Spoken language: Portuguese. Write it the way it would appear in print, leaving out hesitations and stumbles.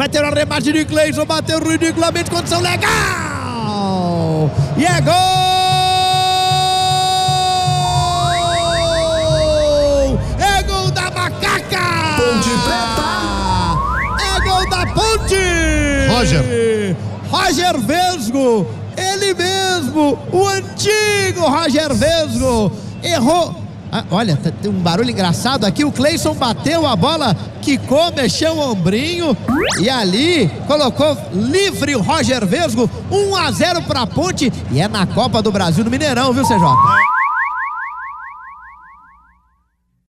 Vai ter o arremate de Cleison, bateu ridiculamente, condição legal! E é gol! É gol da Macaca! Ponte Preta! É gol da Ponte! Roger Vesgo, ele mesmo, o antigo Roger Vesgo, errou. Olha, tem um barulho engraçado aqui. O Cleison bateu a bola, quicou, mexeu o ombrinho e ali colocou livre o Roger Vesgo. 1-0 pra Ponte, e é na Copa do Brasil no Mineirão, viu, CJ?